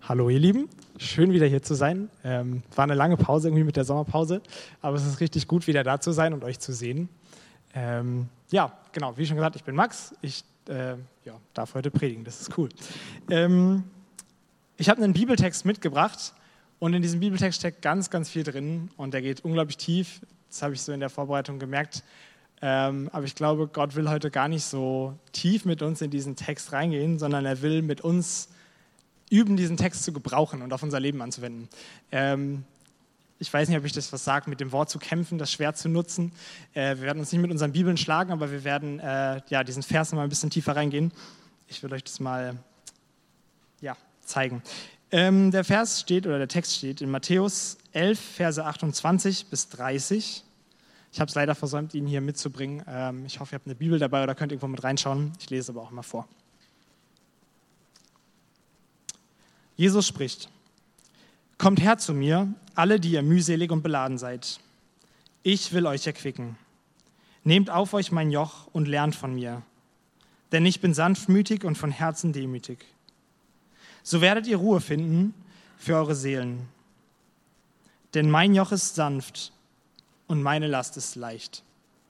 Hallo ihr Lieben, schön wieder hier zu sein. War eine lange Pause irgendwie mit der Sommerpause, aber es ist richtig gut, wieder da zu sein und euch zu sehen. Ja, genau, wie schon gesagt, ich bin Max, ich darf heute predigen, das ist cool. Ich habe einen Bibeltext mitgebracht und in diesem Bibeltext steckt ganz, ganz viel drin und der geht unglaublich tief, das habe ich so in der Vorbereitung gemerkt. Aber ich glaube, Gott will heute gar nicht so tief mit uns in diesen Text reingehen, sondern er will mit uns üben, diesen Text zu gebrauchen und auf unser Leben anzuwenden. Ich weiß nicht, ob ich das was sage, mit dem Wort zu kämpfen, das Schwert zu nutzen. Wir werden uns nicht mit unseren Bibeln schlagen, aber wir werden diesen Vers noch mal ein bisschen tiefer reingehen. Ich will euch das mal zeigen. Der Text steht in Matthäus 11, Verse 28 bis 30. Ich habe es leider versäumt, ihn hier mitzubringen. Ich hoffe, ihr habt eine Bibel dabei oder könnt irgendwo mit reinschauen. Ich lese aber auch mal vor. Jesus spricht: Kommt her zu mir, alle, die ihr mühselig und beladen seid. Ich will euch erquicken. Nehmt auf euch mein Joch und lernt von mir, denn ich bin sanftmütig und von Herzen demütig. So werdet ihr Ruhe finden für eure Seelen. Denn mein Joch ist sanft und meine Last ist leicht.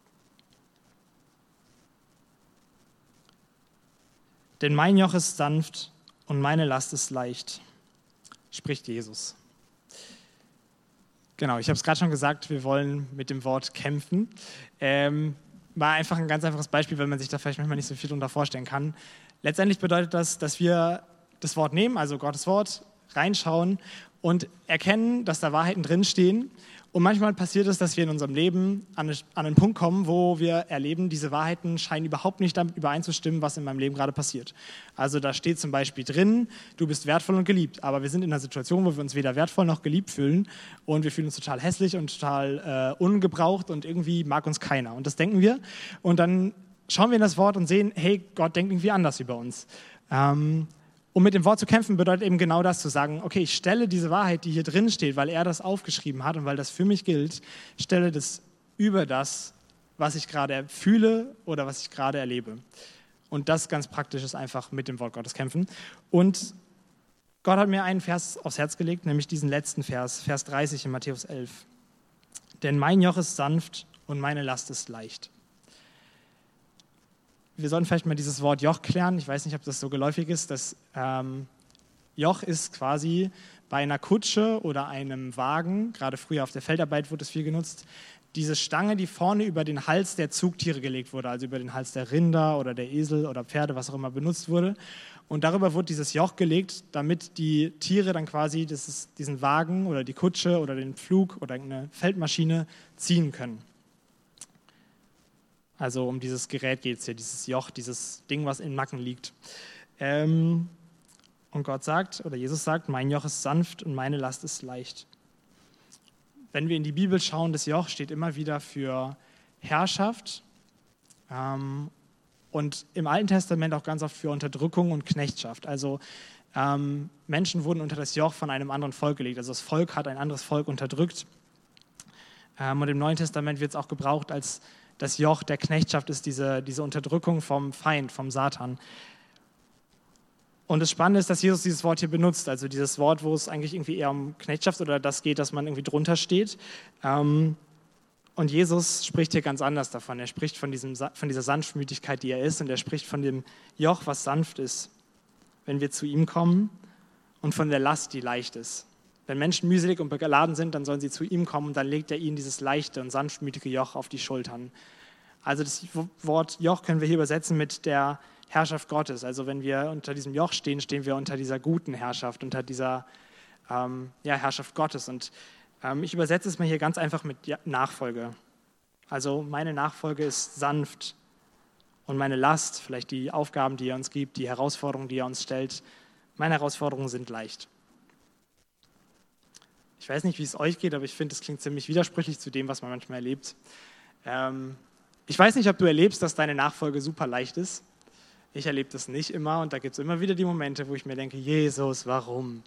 Denn mein Joch ist sanft und meine Last ist leicht, spricht Jesus. Genau, ich habe es gerade schon gesagt, wir wollen mit dem Wort kämpfen. War einfach ein ganz einfaches Beispiel, weil man sich da vielleicht manchmal nicht so viel darunter vorstellen kann. Letztendlich bedeutet das, dass wir das Wort nehmen, also Gottes Wort, reinschauen und erkennen, dass da Wahrheiten drinstehen. Und manchmal passiert es, dass wir in unserem Leben an einen Punkt kommen, wo wir erleben, diese Wahrheiten scheinen überhaupt nicht damit übereinzustimmen, was in meinem Leben gerade passiert. Also da steht zum Beispiel drin, du bist wertvoll und geliebt, aber wir sind in einer Situation, wo wir uns weder wertvoll noch geliebt fühlen und wir fühlen uns total hässlich und total ungebraucht und irgendwie mag uns keiner. Und das denken wir und dann schauen wir in das Wort und sehen, hey, Gott denkt irgendwie anders über uns. Um mit dem Wort zu kämpfen, bedeutet eben genau das, zu sagen, okay, ich stelle diese Wahrheit, die hier drin steht, weil er das aufgeschrieben hat und weil das für mich gilt, stelle das über das, was ich gerade fühle oder was ich gerade erlebe. Und das ganz praktisch ist einfach mit dem Wort Gottes kämpfen. Und Gott hat mir einen Vers aufs Herz gelegt, nämlich diesen letzten Vers, Vers 30 in Matthäus 11. Denn mein Joch ist sanft und meine Last ist leicht. Wir sollten vielleicht mal dieses Wort Joch klären. Ich weiß nicht, ob das so geläufig ist. Das Joch ist quasi bei einer Kutsche oder einem Wagen, gerade früher auf der Feldarbeit wurde es viel genutzt, diese Stange, die vorne über den Hals der Zugtiere gelegt wurde, also über den Hals der Rinder oder der Esel oder Pferde, was auch immer benutzt wurde. Und darüber wurde dieses Joch gelegt, damit die Tiere dann quasi diesen Wagen oder die Kutsche oder den Pflug oder eine Feldmaschine ziehen können. Also um dieses Gerät geht es hier, dieses Joch, dieses Ding, was im Nacken liegt. Und Gott sagt, oder Jesus sagt, mein Joch ist sanft und meine Last ist leicht. Wenn wir in die Bibel schauen, das Joch steht immer wieder für Herrschaft und im Alten Testament auch ganz oft für Unterdrückung und Knechtschaft. Also Menschen wurden unter das Joch von einem anderen Volk gelegt. Also das Volk hat ein anderes Volk unterdrückt. Und im Neuen Testament wird es auch gebraucht als das Joch der Knechtschaft ist diese Unterdrückung vom Feind, vom Satan. Und das Spannende ist, dass Jesus dieses Wort hier benutzt, also dieses Wort, wo es eigentlich irgendwie eher um Knechtschaft oder das geht, dass man irgendwie drunter steht. Und Jesus spricht hier ganz anders davon. Er spricht von dieser Sanftmütigkeit, die er ist, und er spricht von dem Joch, was sanft ist, wenn wir zu ihm kommen, und von der Last, die leicht ist. Wenn Menschen mühselig und beladen sind, dann sollen sie zu ihm kommen und dann legt er ihnen dieses leichte und sanftmütige Joch auf die Schultern. Also das Wort Joch können wir hier übersetzen mit der Herrschaft Gottes. Also wenn wir unter diesem Joch stehen, stehen wir unter dieser guten Herrschaft, unter dieser Herrschaft Gottes. Und ich übersetze es mal hier ganz einfach mit Nachfolge. Also meine Nachfolge ist sanft und meine Last, vielleicht die Aufgaben, die er uns gibt, die Herausforderungen, die er uns stellt, meine Herausforderungen sind leicht. Ich weiß nicht, wie es euch geht, aber ich finde, es klingt ziemlich widersprüchlich zu dem, was man manchmal erlebt. Ich weiß nicht, ob du erlebst, dass deine Nachfolge super leicht ist. Ich erlebe das nicht immer und da gibt es immer wieder die Momente, wo ich mir denke, Jesus, warum?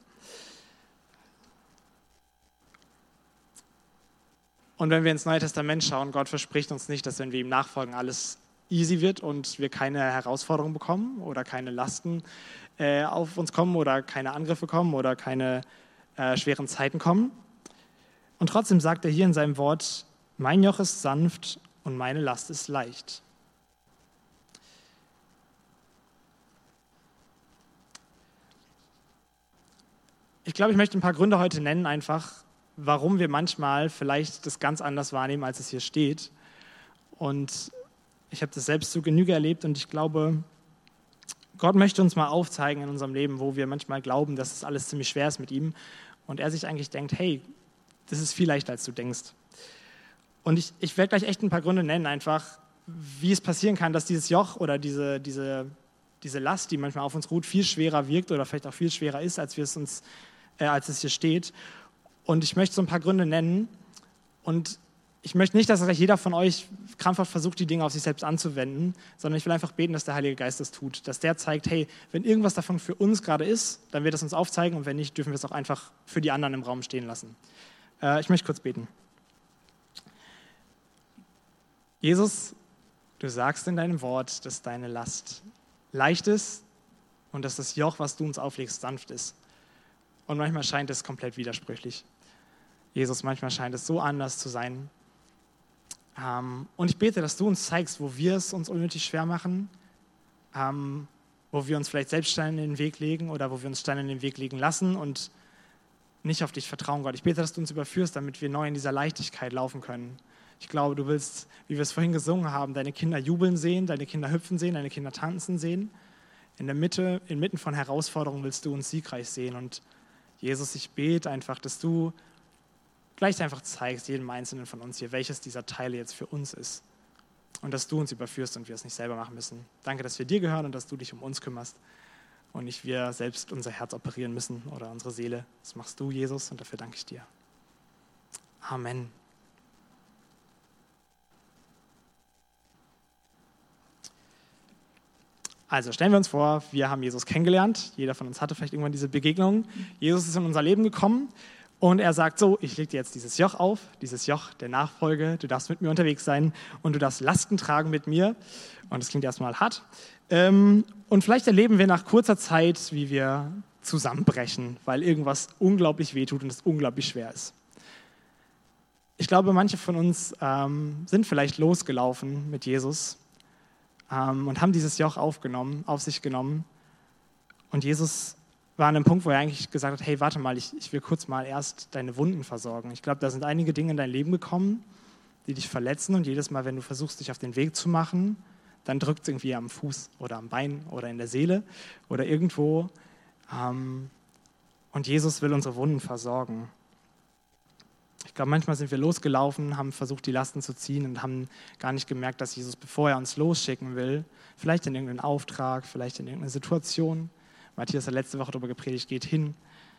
Und wenn wir ins Neue Testament schauen, Gott verspricht uns nicht, dass wenn wir ihm nachfolgen, alles easy wird und wir keine Herausforderungen bekommen oder keine Lasten, auf uns kommen oder keine Angriffe kommen oder keine schweren Zeiten kommen. Und trotzdem sagt er hier in seinem Wort, mein Joch ist sanft und meine Last ist leicht. Ich glaube, ich möchte ein paar Gründe heute nennen, einfach, warum wir manchmal vielleicht das ganz anders wahrnehmen, als es hier steht. Und ich habe das selbst zu Genüge erlebt und ich glaube, Gott möchte uns mal aufzeigen in unserem Leben, wo wir manchmal glauben, dass es alles ziemlich schwer ist mit ihm und er sich eigentlich denkt, hey, das ist viel leichter, als du denkst. Und ich werde gleich echt ein paar Gründe nennen, einfach, wie es passieren kann, dass dieses Joch oder diese Last, die manchmal auf uns ruht, viel schwerer wirkt oder vielleicht auch viel schwerer ist, als es hier steht. Und ich möchte so ein paar Gründe nennen. Und ich möchte nicht, dass gleich jeder von euch krampfhaft versucht, die Dinge auf sich selbst anzuwenden, sondern ich will einfach beten, dass der Heilige Geist das tut. Dass der zeigt, hey, wenn irgendwas davon für uns gerade ist, dann wird es uns aufzeigen und wenn nicht, dürfen wir es auch einfach für die anderen im Raum stehen lassen. Ich möchte kurz beten. Jesus, du sagst in deinem Wort, dass deine Last leicht ist und dass das Joch, was du uns auflegst, sanft ist. Und manchmal scheint es komplett widersprüchlich. Jesus, manchmal scheint es so anders zu sein. Und ich bete, dass du uns zeigst, wo wir es uns unnötig schwer machen, wo wir uns vielleicht selbst Steine in den Weg legen oder wo wir uns Steine in den Weg legen lassen und nicht auf dich vertrauen, Gott. Ich bete, dass du uns überführst, damit wir neu in dieser Leichtigkeit laufen können. Ich glaube, du willst, wie wir es vorhin gesungen haben, deine Kinder jubeln sehen, deine Kinder hüpfen sehen, deine Kinder tanzen sehen. Inmitten von Herausforderungen willst du uns siegreich sehen. Und Jesus, ich bete einfach, dass du gleich einfach zeigst, jedem Einzelnen von uns hier, welches dieser Teile jetzt für uns ist. Und dass du uns überführst und wir es nicht selber machen müssen. Danke, dass wir dir gehören und dass du dich um uns kümmerst. Und nicht wir selbst unser Herz operieren müssen oder unsere Seele. Das machst du, Jesus, und dafür danke ich dir. Amen. Also stellen wir uns vor, wir haben Jesus kennengelernt. Jeder von uns hatte vielleicht irgendwann diese Begegnung. Jesus ist in unser Leben gekommen und er sagt so, ich lege dir jetzt dieses Joch auf, dieses Joch der Nachfolge. Du darfst mit mir unterwegs sein und du darfst Lasten tragen mit mir. Und das klingt erstmal hart. Und vielleicht erleben wir nach kurzer Zeit, wie wir zusammenbrechen, weil irgendwas unglaublich wehtut und es unglaublich schwer ist. Ich glaube, manche von uns sind vielleicht losgelaufen mit Jesus und haben dieses Joch auf sich genommen. Und Jesus war an einem Punkt, wo er eigentlich gesagt hat, hey, warte mal, ich will kurz mal erst deine Wunden versorgen. Ich glaube, da sind einige Dinge in dein Leben gekommen, die dich verletzen und jedes Mal, wenn du versuchst, dich auf den Weg zu machen, dann drückt es irgendwie am Fuß oder am Bein oder in der Seele oder irgendwo. Und Jesus will unsere Wunden versorgen. Ich glaube, manchmal sind wir losgelaufen, haben versucht, die Lasten zu ziehen und haben gar nicht gemerkt, dass Jesus, bevor er uns losschicken will, vielleicht in irgendeinen Auftrag, vielleicht in irgendeine Situation, Matthias hat letzte Woche darüber gepredigt, geht hin.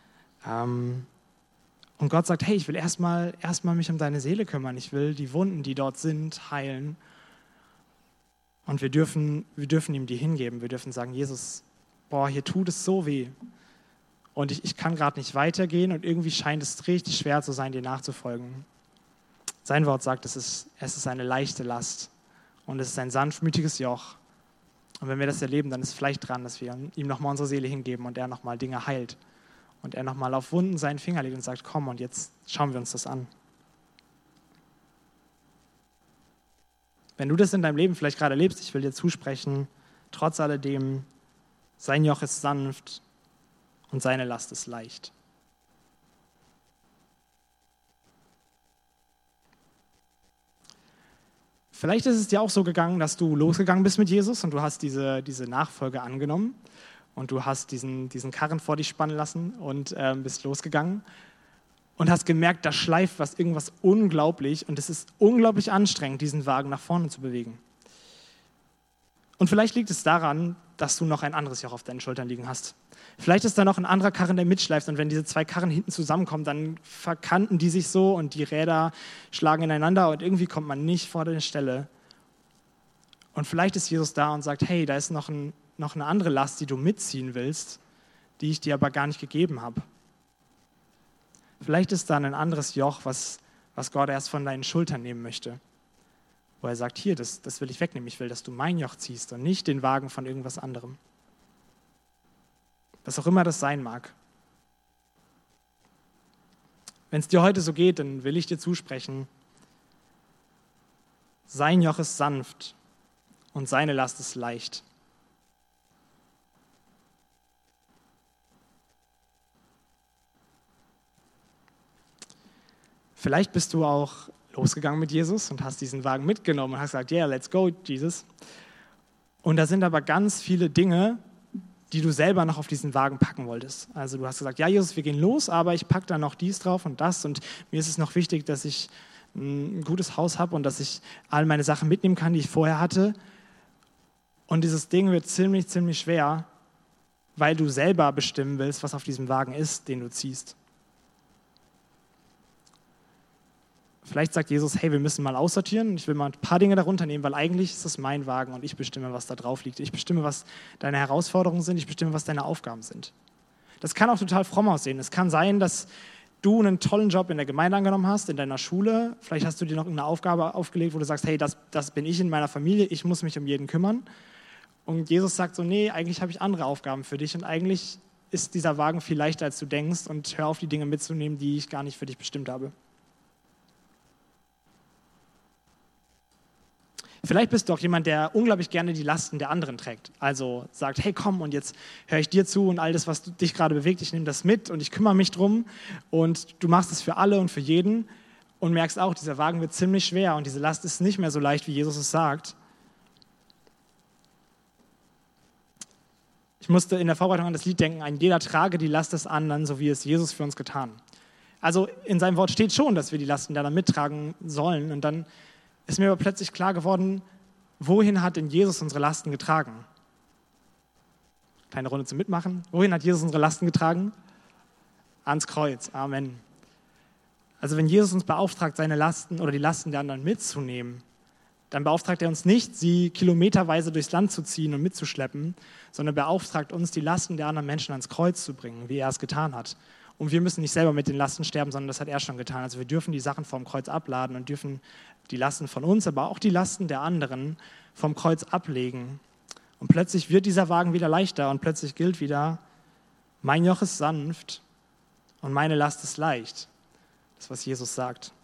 Und Gott sagt, hey, ich will erstmal mich um deine Seele kümmern. Ich will die Wunden, die dort sind, heilen. Und wir dürfen ihm die hingeben. Wir dürfen sagen, Jesus, hier tut es so weh. Und ich kann gerade nicht weitergehen und irgendwie scheint es richtig schwer zu sein, dir nachzufolgen. Sein Wort sagt, es ist eine leichte Last und es ist ein sanftmütiges Joch. Und wenn wir das erleben, dann ist es vielleicht dran, dass wir ihm nochmal unsere Seele hingeben und er nochmal Dinge heilt. Und er nochmal auf Wunden seinen Finger legt und sagt, komm und jetzt schauen wir uns das an. Wenn du das in deinem Leben vielleicht gerade erlebst, ich will dir zusprechen, trotz alledem, sein Joch ist sanft und seine Last ist leicht. Vielleicht ist es dir auch so gegangen, dass du losgegangen bist mit Jesus und du hast diese Nachfolge angenommen und du hast diesen Karren vor dich spannen lassen und bist losgegangen und hast gemerkt, da schleift irgendwas unglaublich und es ist unglaublich anstrengend, diesen Wagen nach vorne zu bewegen. Und vielleicht liegt es daran, dass du noch ein anderes Joch auf deinen Schultern liegen hast. Vielleicht ist da noch ein anderer Karren, der mitschleift und wenn diese zwei Karren hinten zusammenkommen, dann verkanten die sich so und die Räder schlagen ineinander und irgendwie kommt man nicht vor der Stelle. Und vielleicht ist Jesus da und sagt, hey, da ist noch eine andere Last, die du mitziehen willst, die ich dir aber gar nicht gegeben habe. Vielleicht ist da ein anderes Joch, was Gott erst von deinen Schultern nehmen möchte. Wo er sagt, hier, das will ich wegnehmen. Ich will, dass du mein Joch ziehst und nicht den Wagen von irgendwas anderem. Was auch immer das sein mag. Wenn es dir heute so geht, dann will ich dir zusprechen, sein Joch ist sanft und seine Last ist leicht. Vielleicht bist du auch losgegangen mit Jesus und hast diesen Wagen mitgenommen und hast gesagt, yeah, let's go, Jesus. Und da sind aber ganz viele Dinge, die du selber noch auf diesen Wagen packen wolltest. Also du hast gesagt, ja Jesus, wir gehen los, aber ich packe da noch dies drauf und das und mir ist es noch wichtig, dass ich ein gutes Haus habe und dass ich all meine Sachen mitnehmen kann, die ich vorher hatte. Und dieses Ding wird ziemlich, ziemlich schwer, weil du selber bestimmen willst, was auf diesem Wagen ist, den du ziehst. Vielleicht sagt Jesus, hey, wir müssen mal aussortieren, ich will mal ein paar Dinge darunter nehmen, weil eigentlich ist es mein Wagen und ich bestimme, was da drauf liegt. Ich bestimme, was deine Herausforderungen sind, ich bestimme, was deine Aufgaben sind. Das kann auch total fromm aussehen. Es kann sein, dass du einen tollen Job in der Gemeinde angenommen hast, in deiner Schule. Vielleicht hast du dir noch irgendeine Aufgabe aufgelegt, wo du sagst, hey, das bin ich in meiner Familie, ich muss mich um jeden kümmern. Und Jesus sagt so, nee, eigentlich habe ich andere Aufgaben für dich und eigentlich ist dieser Wagen viel leichter, als du denkst und hör auf, die Dinge mitzunehmen, die ich gar nicht für dich bestimmt habe. Vielleicht bist du auch jemand, der unglaublich gerne die Lasten der anderen trägt. Also sagt, hey komm und jetzt höre ich dir zu und all das, was dich gerade bewegt, ich nehme das mit und ich kümmere mich drum und du machst es für alle und für jeden und merkst auch, dieser Wagen wird ziemlich schwer und diese Last ist nicht mehr so leicht, wie Jesus es sagt. Ich musste in der Vorbereitung an das Lied denken, ein jeder trage die Last des anderen, so wie es Jesus für uns getan. Also in seinem Wort steht schon, dass wir die Lasten der anderen mittragen sollen und dann ist mir aber plötzlich klar geworden, wohin hat denn Jesus unsere Lasten getragen? Kleine Runde zum Mitmachen. Wohin hat Jesus unsere Lasten getragen? Ans Kreuz. Amen. Also wenn Jesus uns beauftragt, seine Lasten oder die Lasten der anderen mitzunehmen, dann beauftragt er uns nicht, sie kilometerweise durchs Land zu ziehen und mitzuschleppen, sondern beauftragt uns, die Lasten der anderen Menschen ans Kreuz zu bringen, wie er es getan hat. Und wir müssen nicht selber mit den Lasten sterben, sondern das hat er schon getan. Also wir dürfen die Sachen vom Kreuz abladen und dürfen die Lasten von uns, aber auch die Lasten der anderen vom Kreuz ablegen. Und plötzlich wird dieser Wagen wieder leichter und plötzlich gilt wieder, mein Joch ist sanft und meine Last ist leicht. Das, was Jesus sagt.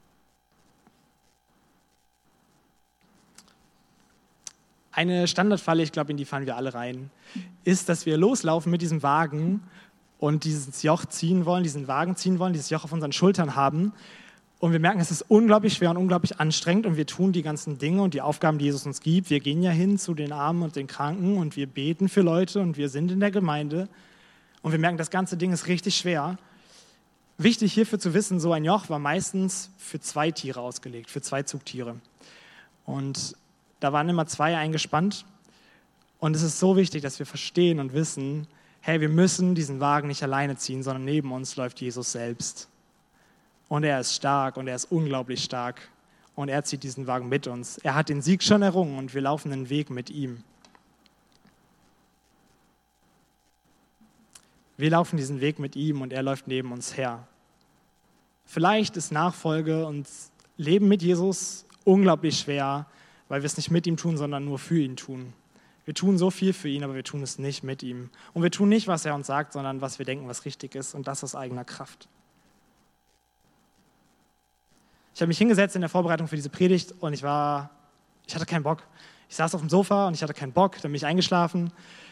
Eine Standardfalle, ich glaube, in die fallen wir alle rein, ist, dass wir loslaufen mit diesem Wagen und dieses Joch ziehen wollen, diesen Wagen ziehen wollen, dieses Joch auf unseren Schultern haben. Und wir merken, es ist unglaublich schwer und unglaublich anstrengend und wir tun die ganzen Dinge und die Aufgaben, die Jesus uns gibt. Wir gehen ja hin zu den Armen und den Kranken und wir beten für Leute und wir sind in der Gemeinde und wir merken, das ganze Ding ist richtig schwer. Wichtig hierfür zu wissen, so ein Joch war meistens für 2 Tiere ausgelegt, für 2 Zugtiere. Und da waren immer 2 eingespannt und es ist so wichtig, dass wir verstehen und wissen, hey, wir müssen diesen Wagen nicht alleine ziehen, sondern neben uns läuft Jesus selbst. Und er ist stark und er ist unglaublich stark. Und er zieht diesen Wagen mit uns. Er hat den Sieg schon errungen und wir laufen den Weg mit ihm. Wir laufen diesen Weg mit ihm und er läuft neben uns her. Vielleicht ist Nachfolge und Leben mit Jesus unglaublich schwer, weil wir es nicht mit ihm tun, sondern nur für ihn tun. Wir tun so viel für ihn, aber wir tun es nicht mit ihm. Und wir tun nicht, was er uns sagt, sondern was wir denken, was richtig ist und das aus eigener Kraft. Ich habe mich hingesetzt in der Vorbereitung für diese Predigt und ich hatte keinen Bock. Ich saß auf dem Sofa und ich hatte keinen Bock, dann bin ich eingeschlafen.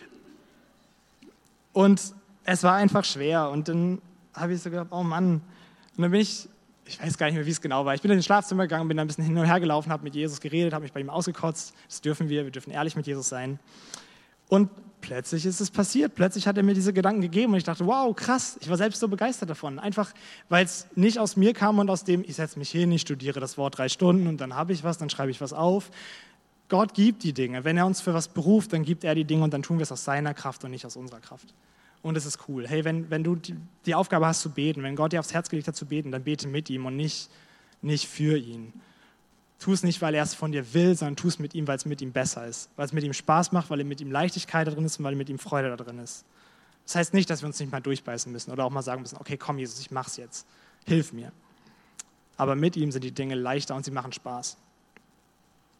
Und es war einfach schwer und dann habe ich so gedacht, oh Mann. Und dann bin ich weiß gar nicht mehr, wie es genau war. Ich bin in den Schlafzimmer gegangen, bin da ein bisschen hin und her gelaufen, habe mit Jesus geredet, habe mich bei ihm ausgekotzt. Das dürfen wir dürfen ehrlich mit Jesus sein. Und plötzlich ist es passiert. Plötzlich hat er mir diese Gedanken gegeben und ich dachte, wow, krass. Ich war selbst so begeistert davon. Einfach, weil es nicht aus mir kam und aus dem, ich setze mich hin, ich studiere das Wort 3 Stunden und dann habe ich was, dann schreibe ich was auf. Gott gibt die Dinge. Wenn er uns für was beruft, dann gibt er die Dinge und dann tun wir es aus seiner Kraft und nicht aus unserer Kraft. Und es ist cool. Hey, wenn du die Aufgabe hast zu beten, wenn Gott dir aufs Herz gelegt hat zu beten, dann bete mit ihm und nicht für ihn. Tu es nicht, weil er es von dir will, sondern tu es mit ihm, weil es mit ihm besser ist. Weil es mit ihm Spaß macht, weil mit ihm Leichtigkeit da drin ist und weil mit ihm Freude da drin ist. Das heißt nicht, dass wir uns nicht mal durchbeißen müssen oder auch mal sagen müssen, okay, komm Jesus, ich mach's jetzt. Hilf mir. Aber mit ihm sind die Dinge leichter und sie machen Spaß.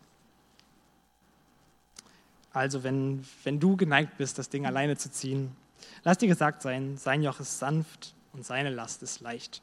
Also wenn du geneigt bist, das Ding alleine zu ziehen, Lass dir gesagt sein, sein Joch ist sanft und seine Last ist leicht.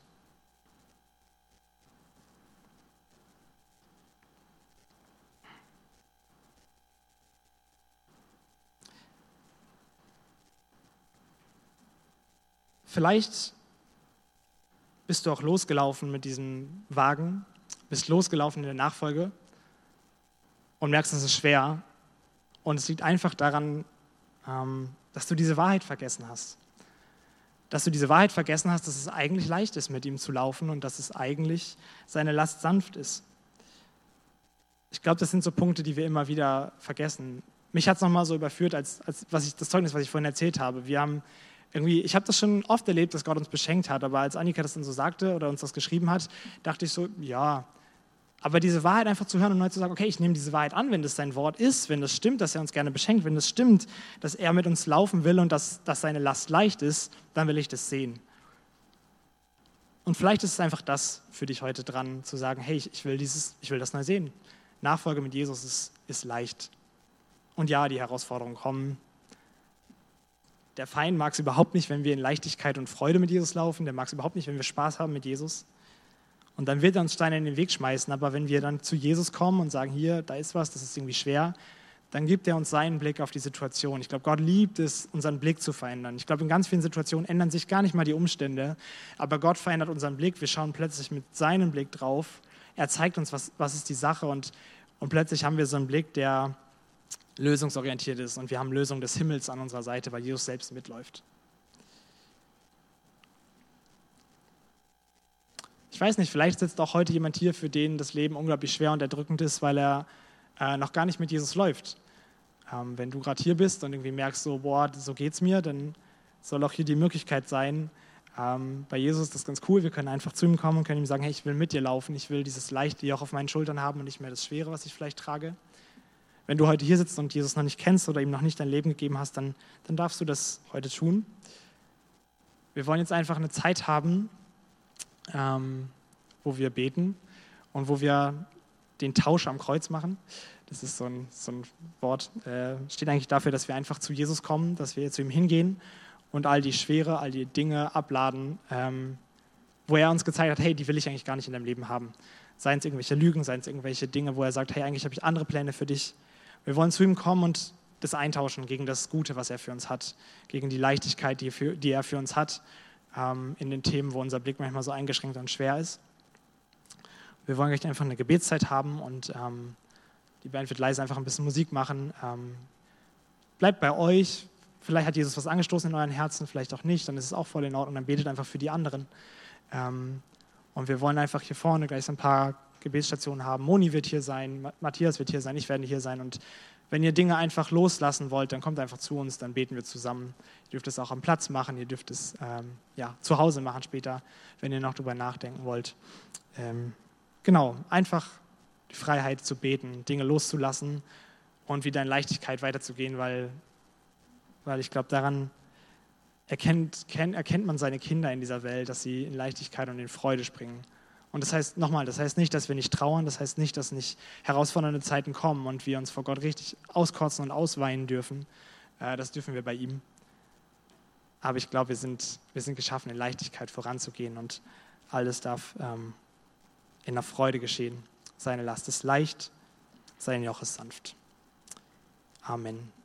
Vielleicht bist du auch losgelaufen mit diesem Wagen, bist losgelaufen in der Nachfolge und merkst, es ist schwer. Und es liegt einfach daran, dass du diese Wahrheit vergessen hast. Dass du diese Wahrheit vergessen hast, dass es eigentlich leicht ist, mit ihm zu laufen und dass es eigentlich seine Last sanft ist. Ich glaube, das sind so Punkte, die wir immer wieder vergessen. Mich hat es nochmal so überführt, als das Zeugnis, was ich vorhin erzählt habe. Ich habe das schon oft erlebt, dass Gott uns beschenkt hat, aber als Annika das dann so sagte oder uns das geschrieben hat, dachte ich so, ja, aber diese Wahrheit einfach zu hören und neu zu sagen, okay, ich nehme diese Wahrheit an, wenn das sein Wort ist, wenn das stimmt, dass er uns gerne beschenkt, wenn das stimmt, dass er mit uns laufen will und dass seine Last leicht ist, dann will ich das sehen. Und vielleicht ist es einfach das für dich heute dran, zu sagen, hey, ich will das neu sehen. Nachfolge mit Jesus ist leicht. Und ja, die Herausforderungen kommen. Der Feind mag es überhaupt nicht, wenn wir in Leichtigkeit und Freude mit Jesus laufen. Der mag es überhaupt nicht, wenn wir Spaß haben mit Jesus. Und dann wird er uns Steine in den Weg schmeißen. Aber wenn wir dann zu Jesus kommen und sagen, hier, da ist was, das ist irgendwie schwer, dann gibt er uns seinen Blick auf die Situation. Ich glaube, Gott liebt es, unseren Blick zu verändern. Ich glaube, in ganz vielen Situationen ändern sich gar nicht mal die Umstände, aber Gott verändert unseren Blick. Wir schauen plötzlich mit seinem Blick drauf. Er zeigt uns, was ist die Sache und plötzlich haben wir so einen Blick, der lösungsorientiert ist und wir haben Lösung des Himmels an unserer Seite, weil Jesus selbst mitläuft. Ich weiß nicht, vielleicht sitzt auch heute jemand hier, für den das Leben unglaublich schwer und erdrückend ist, weil er noch gar nicht mit Jesus läuft. Wenn du gerade hier bist und irgendwie merkst, so geht's mir, dann soll auch hier die Möglichkeit sein, bei Jesus ist das ganz cool, wir können einfach zu ihm kommen und können ihm sagen, hey, ich will mit dir laufen, ich will dieses leichte Joch auf meinen Schultern haben und nicht mehr das Schwere, was ich vielleicht trage. Wenn du heute hier sitzt und Jesus noch nicht kennst oder ihm noch nicht dein Leben gegeben hast, dann darfst du das heute tun. Wir wollen jetzt einfach eine Zeit haben, wo wir beten und wo wir den Tausch am Kreuz machen. Das ist so ein Wort, steht eigentlich dafür, dass wir einfach zu Jesus kommen, dass wir zu ihm hingehen und all die Schwere, all die Dinge abladen, wo er uns gezeigt hat, hey, die will ich eigentlich gar nicht in deinem Leben haben. Seien es irgendwelche Lügen, seien es irgendwelche Dinge, wo er sagt, hey, eigentlich habe ich andere Pläne für dich. Wir wollen zu ihm kommen und das eintauschen gegen das Gute, was er für uns hat, gegen die Leichtigkeit, die er für uns hat, in den Themen, wo unser Blick manchmal so eingeschränkt und schwer ist. Wir wollen gleich einfach eine Gebetszeit haben und die Band wird leise einfach ein bisschen Musik machen. Bleibt bei euch. Vielleicht hat Jesus was angestoßen in euren Herzen, vielleicht auch nicht. Dann ist es auch voll in Ordnung. Dann betet einfach für die anderen. Und wir wollen einfach hier vorne gleich so ein paar Gebetsstationen haben. Moni wird hier sein, Matthias wird hier sein, ich werde hier sein. Und wenn ihr Dinge einfach loslassen wollt, dann kommt einfach zu uns, dann beten wir zusammen. Ihr dürft es auch am Platz machen, ihr dürft es zu Hause machen später, wenn ihr noch drüber nachdenken wollt. Genau, einfach die Freiheit zu beten, Dinge loszulassen und wieder in Leichtigkeit weiterzugehen, weil ich glaube, daran erkennt man seine Kinder in dieser Welt, dass sie in Leichtigkeit und in Freude springen. Und das heißt nicht, dass wir nicht trauern, das heißt nicht, dass nicht herausfordernde Zeiten kommen und wir uns vor Gott richtig auskotzen und ausweinen dürfen. Das dürfen wir bei ihm. Aber ich glaube, wir sind geschaffen, in Leichtigkeit voranzugehen und alles darf in der Freude geschehen. Seine Last ist leicht, sein Joch ist sanft. Amen.